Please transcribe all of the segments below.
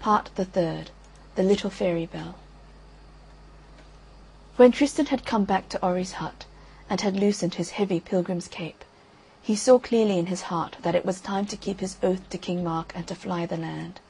Part the Third. The Little Fairy Bell. When Tristan had come back to Orri's hut, and had loosened his heavy pilgrim's cape, he saw clearly in his heart that it was time to keep his oath to King Mark and to fly the land.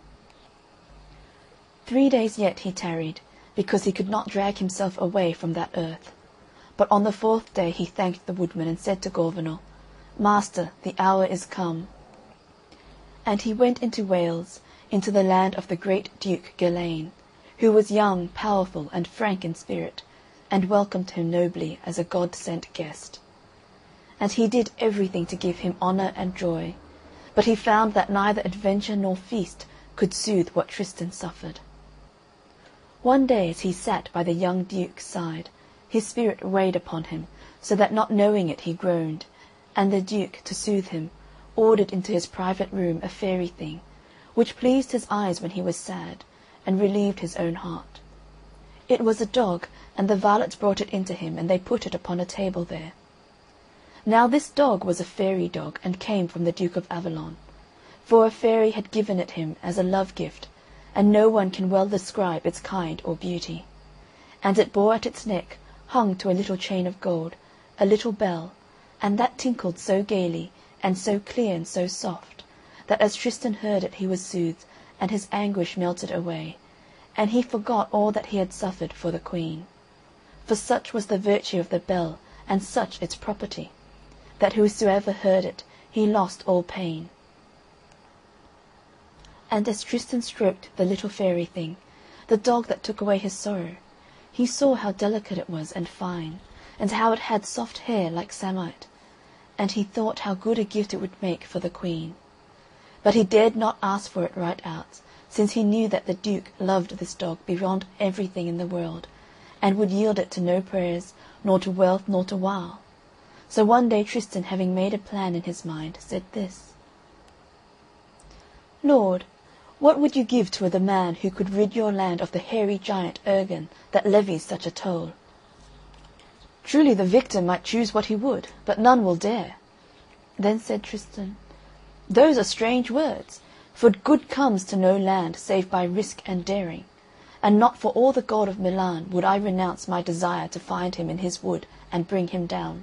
3 days yet he tarried, because he could not drag himself away from that earth. But on the 4th day he thanked the woodman, and said to Gorvenal, "Master, the hour is come." And he went into Wales, into the land of the great Duke Galain, who was young, powerful, and frank in spirit, and welcomed him nobly as a God-sent guest. And he did everything to give him honour and joy, but he found that neither adventure nor feast could soothe what Tristan suffered. One day, as he sat by the young Duke's side, his spirit weighed upon him, so that not knowing it he groaned, and the Duke, to soothe him, ordered into his private room a fairy thing, which pleased his eyes when he was sad, and relieved his own heart. It was a dog, and the varlets brought it into him, and they put it upon a table there. Now this dog was a fairy dog, and came from the Duke of Avalon, for a fairy had given it him as a love-gift, and no one can well describe its kind or beauty. And it bore at its neck, hung to a little chain of gold, a little bell, and that tinkled so gaily, and so clear and so soft, that as Tristan heard it he was soothed, and his anguish melted away, and he forgot all that he had suffered for the Queen. For such was the virtue of the bell, and such its property, that whosoever heard it, he lost all pain. And as Tristan stroked the little fairy thing, the dog that took away his sorrow, he saw how delicate it was and fine, and how it had soft hair like samite, and he thought how good a gift it would make for the Queen. But he dared not ask for it right out, since he knew that the Duke loved this dog beyond everything in the world, and would yield it to no prayers, nor to wealth, nor to wile. So one day Tristan, having made a plan in his mind, said this: "Lord, what would you give to the man who could rid your land of the hairy giant Urgan that levies such a toll?" "Truly the victor might choose what he would, but none will dare." Then said Tristan, "Those are strange words, for good comes to no land save by risk and daring, and not for all the gold of Milan would I renounce my desire to find him in his wood and bring him down."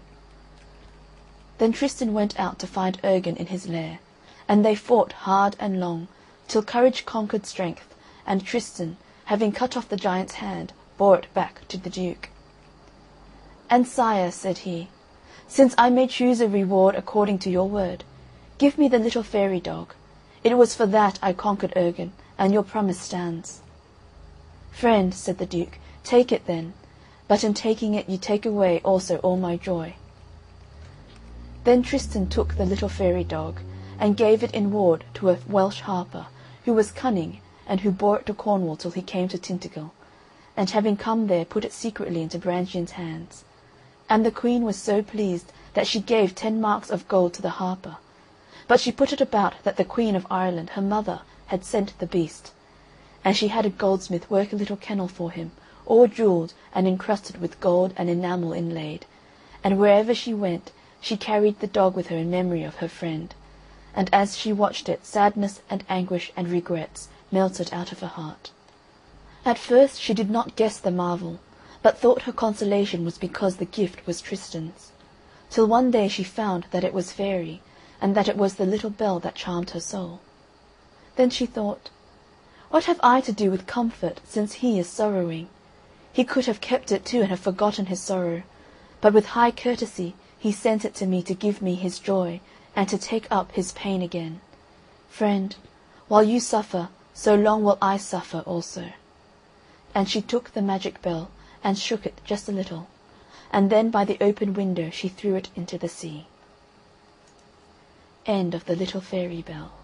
Then Tristan went out to find Urgan in his lair, and they fought hard and long, till courage conquered strength, and Tristan, having cut off the giant's hand, bore it back to the Duke. "And sire," said he, "since I may choose a reward according to your word, give me the little fairy dog. It was for that I conquered Urgan, and your promise stands." "Friend," said the Duke, "take it then, but in taking it you take away also all my joy." Then Tristan took the little fairy dog, and gave it in ward to a Welsh harper, who was cunning, and who bore it to Cornwall till he came to Tintagel, and having come there put it secretly into Brangien's hands. And the Queen was so pleased that she gave 10 marks of gold to the harper, but she put it about that the Queen of Ireland, her mother, had sent the beast. And she had a goldsmith work a little kennel for him, all jewelled and encrusted with gold and enamel inlaid, and wherever she went she carried the dog with her in memory of her friend, and as she watched it sadness and anguish and regrets melted out of her heart. At first she did not guess the marvel, but thought her consolation was because the gift was Tristan's, till one day she found that it was fairy, and that it was the little bell that charmed her soul. Then she thought, "What have I to do with comfort, since he is sorrowing? He could have kept it too and have forgotten his sorrow, but with high courtesy he sent it to me to give me his joy, and to take up his pain again. Friend, while you suffer, so long will I suffer also." And she took the magic bell, and shook it just a little, and then by the open window she threw it into the sea. End of the Little Fairy Bell.